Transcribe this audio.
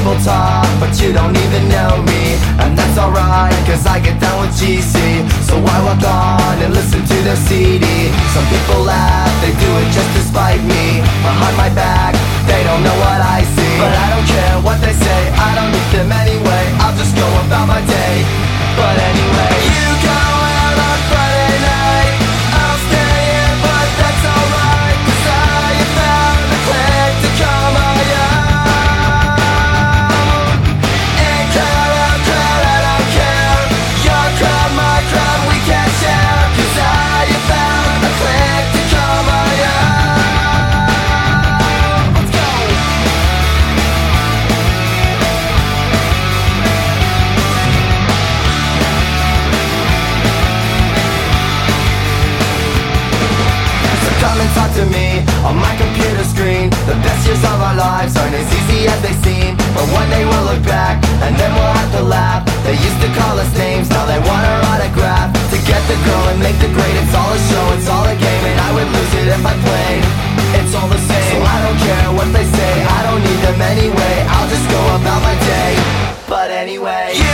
people talk, but you don't even know me. And that's alright, cause I get down with GC. So I walk on and listen to their CD. Some people laugh, they do it just to spite me. Behind my back, they don't know what I see. But I don't care what they say, I don't need them anyway. I'll just go about my day. But anyway, you go out on Friday night, I'll stay in, but that's alright, cause I have found a clique to call my own. And crowd, I don't care. Your crowd, my crowd, we can't share, cause I have found a clique to call my own. Let's go! Come and talk to me on my computer screen. The best years of our lives aren't as easy as they seem, but one day we'll look back and then we'll have to laugh. They used to call us names, now they want our autograph. To get the girl and make the grade, it's all a show, it's all a game, and I would lose it if I played. It's all the same, so I don't care what they say, I don't need them anyway. I'll just go about my day. But anyway,